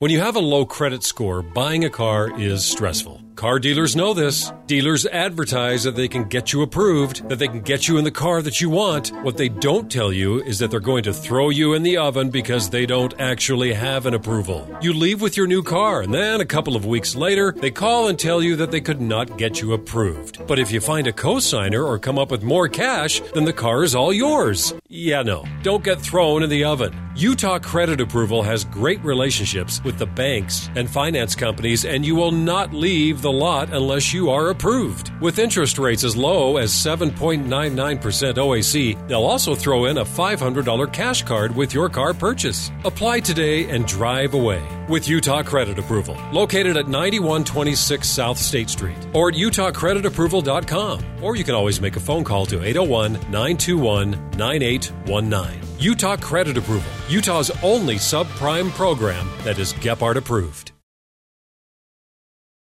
When you have a low credit score, buying a car is stressful. Car dealers know this. Dealers advertise that they can get you approved, that they can get you in the car that you want. What they don't tell you is that they're going to throw you in the oven because they don't actually have an approval. You leave with your new car, and then a couple of weeks later, they call and tell you that they could not get you approved. But if you find a co-signer or come up with more cash, then the car is all yours. Yeah, no. Don't get thrown in the oven. Utah Credit Approval has great relationships with the banks and finance companies, and you will not leave the lot unless you are approved. With interest rates as low as 7.99% OAC, they'll also throw in a $500 cash card with your car purchase. Apply today and drive away with Utah Credit Approval, located at 9126 South State Street or at utahcreditapproval.com. Or you can always make a phone call to 801-921-9819. Utah Credit Approval, Utah's only subprime program that is Gephardt approved.